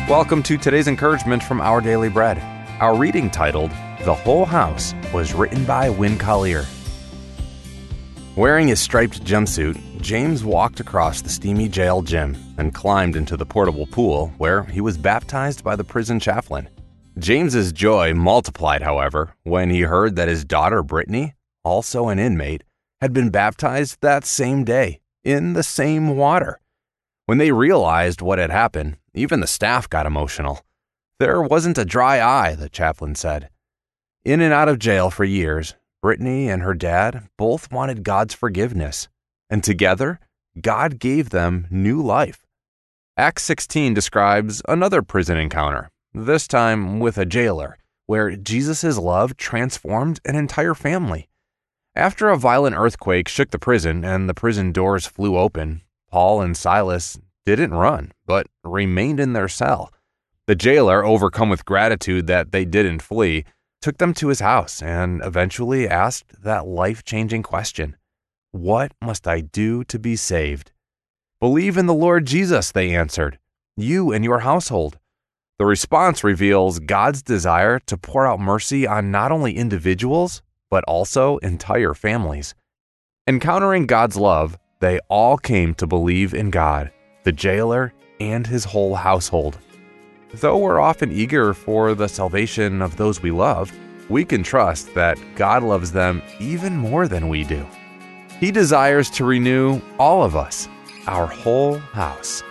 Welcome to today's encouragement from Our Daily Bread. Our reading titled, The Whole House, was written by Win Collier. Wearing his striped jumpsuit, James walked across the steamy jail gym and climbed into the portable pool where he was baptized by the prison chaplain. James's joy multiplied, however, when he heard that his daughter Brittany, also an inmate, had been baptized that same day, in the same water. When they realized what had happened, even the staff got emotional. There wasn't a dry eye, the chaplain said. In and out of jail for years, Brittany and her dad both wanted God's forgiveness, and together, God gave them new life. Acts 16 describes another prison encounter, this time with a jailer, where Jesus' love transformed an entire family. After a violent earthquake shook the prison and the prison doors flew open, Paul and Silas didn't run, but remained in their cell. The jailer, overcome with gratitude that they didn't flee, took them to his house and eventually asked that life-changing question, "What must I do to be saved?" "Believe in the Lord Jesus," they answered, "you and your household." The response reveals God's desire to pour out mercy on not only individuals, but also entire families. Encountering God's love, they all came to believe in God, the jailer, and his whole household. Though we're often eager for the salvation of those we love, we can trust that God loves them even more than we do. He desires to renew all of us, our whole house.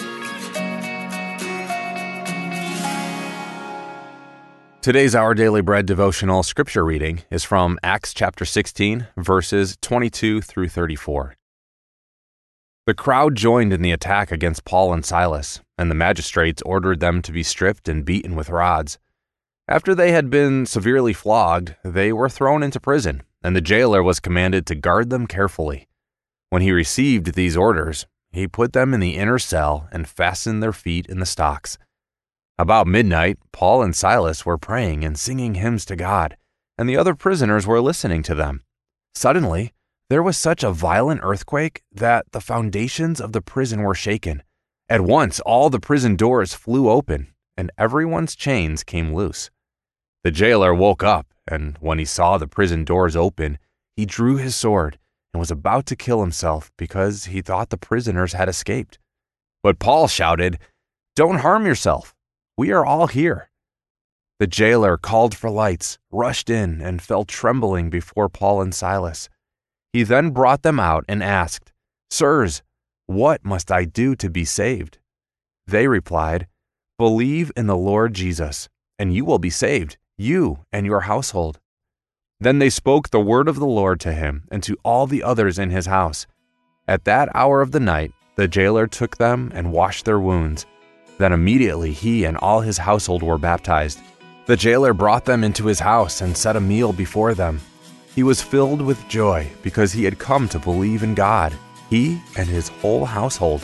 Today's Our Daily Bread devotional scripture reading is from Acts chapter 16, verses 22 through 34. The crowd joined in the attack against Paul and Silas, and the magistrates ordered them to be stripped and beaten with rods. After they had been severely flogged, they were thrown into prison, and the jailer was commanded to guard them carefully. When he received these orders, he put them in the inner cell and fastened their feet in the stocks. About midnight, Paul and Silas were praying and singing hymns to God, and the other prisoners were listening to them. Suddenly, there was such a violent earthquake that the foundations of the prison were shaken. At once, all the prison doors flew open, and everyone's chains came loose. The jailer woke up, and when he saw the prison doors open, he drew his sword and was about to kill himself because he thought the prisoners had escaped. But Paul shouted, "Don't harm yourself. We are all here." The jailer called for lights, rushed in, and fell trembling before Paul and Silas. He then brought them out and asked, "Sirs, what must I do to be saved?" They replied, "Believe in the Lord Jesus, and you will be saved, you and your household." Then they spoke the word of the Lord to him and to all the others in his house. At that hour of the night, the jailer took them and washed their wounds. Then immediately he and all his household were baptized. The jailer brought them into his house and set a meal before them. He was filled with joy because he had come to believe in God, he and his whole household.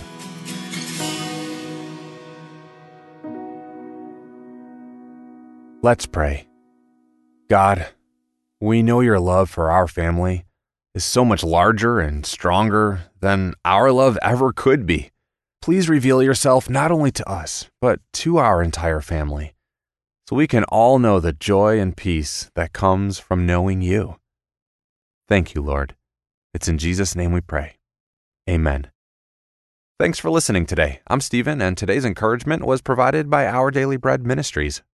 Let's pray. God, we know your love for our family is so much larger and stronger than our love ever could be. Please reveal yourself not only to us, but to our entire family, so we can all know the joy and peace that comes from knowing you. Thank you, Lord. It's in Jesus' name we pray. Amen. Thanks for listening today. I'm Stephen, and today's encouragement was provided by Our Daily Bread Ministries.